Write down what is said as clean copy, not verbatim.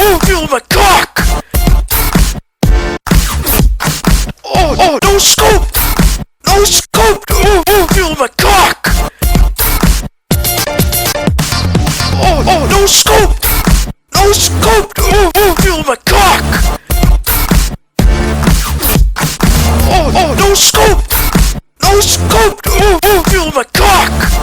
feel my cock. Oh, no scope, no scope. Feel my cock. Oh, no scope, no scope. Feel my cock. Oh, no scope, no scope. Feel my cock.